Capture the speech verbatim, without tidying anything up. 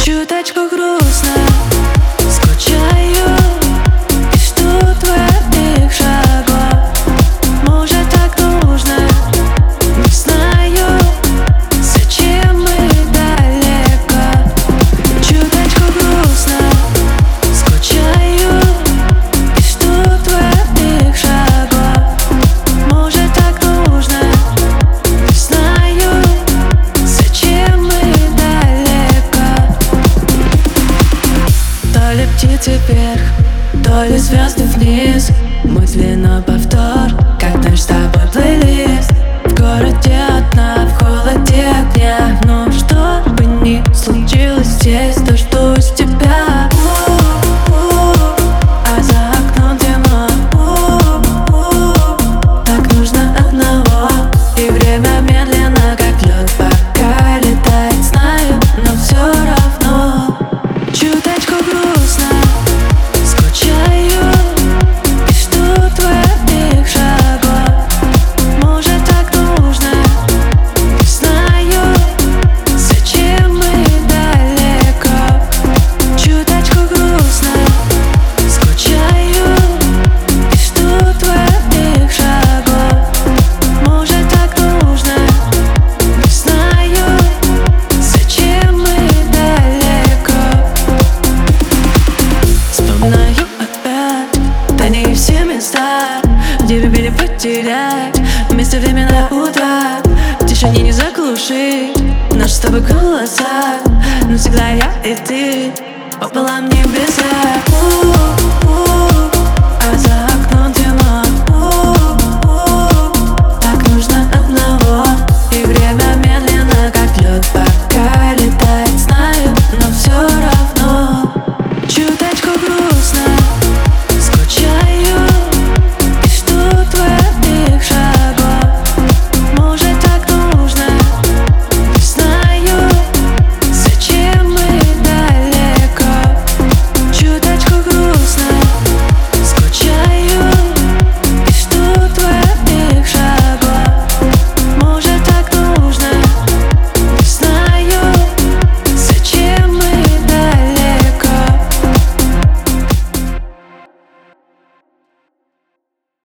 чуточку грустно, скучаю и жду твоих шагов. Может, так нужно, не знаю, зачем мы далеко. Чуточку грустно, скучаю и жду твоих шагов. Может, так нужно, не знаю, зачем мы далеко. То ли птицы вверх, то ли звезды вниз. Мысли на повтор, как наш с тобой плейлист. В городе одна, в холоде огня. Но что бы ни случилось здесь, дождусь тебя. А за окном темно. Так нужно одного. И время медленно, как лед, пока летает, знаю, но все равно. Чуточку грустно, скучаю и жду твоих шагов. Может, так нужно, не знаю, зачем мы далеко. Чуточку грустно, скучаю и жду твоих шагов. Может, так нужно, не знаю, зачем мы далеко. Вспоминаю опять тайные все места, где любили потерять. Вместе времена утра, в тишине не заглушить наши с тобой голоса. Но всегда я и ты пополам небеса.